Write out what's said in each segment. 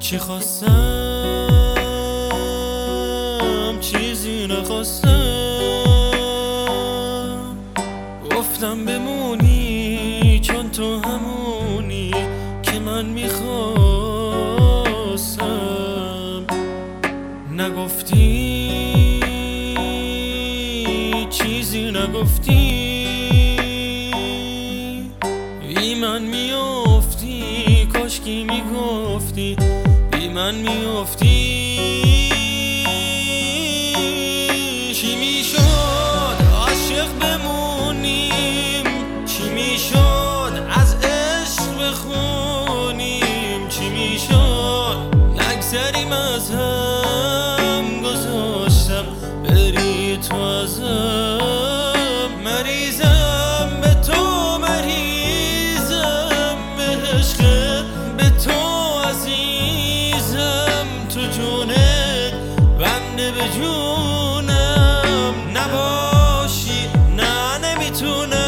چی خواستم چیزی نخواستم، گفتم بمونی چون تو همونی که من میخواستم. نگفتی چیزی نگفتی، بی من میافتی، کاشکی میگفتی بی من میافتی. چی میشد عاشق بمونیم، چی میشد از عشق بخونیم، چی میشد نگذریم از هم، گذاشتم بری تو ازم. مریضم به تو، مریضم به عشقت، به تو عزیزم، تو جونت بنده به جونم، نباشی نه نمیتونم.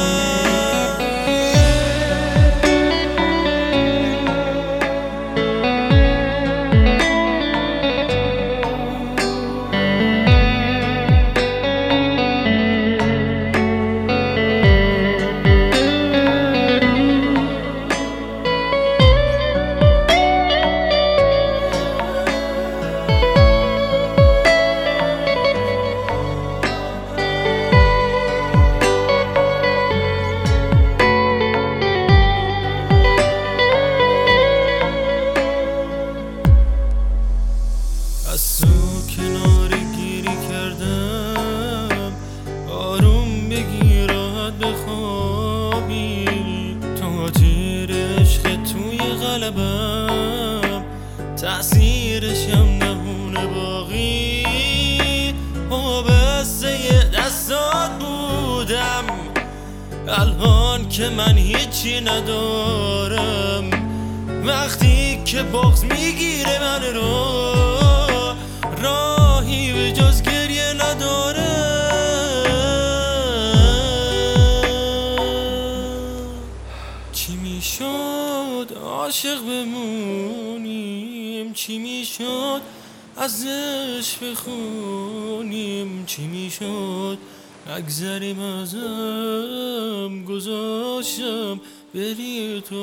از تو کناره گیری کردم، آروم بگی راحت بخوابی، تو تیر عشق توی قلبم، تأثیرشم نمونه باقی. وابسته دستات بودم، الان که من هیچی ندارم، وقتی که بغض میگیره من رو، راهی به جز گریه ندارم. چی میشد عاشق بمونیم، چی میشد از عشق بخونیم، چی میشد نگذریم ازم، گذاشتم بری تو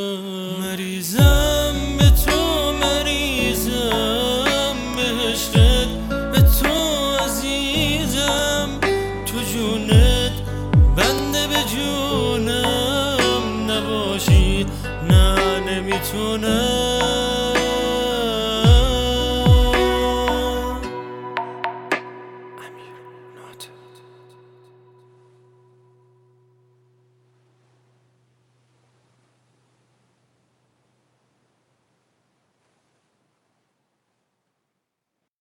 ازم. مریضم به تو، مریضم به عشق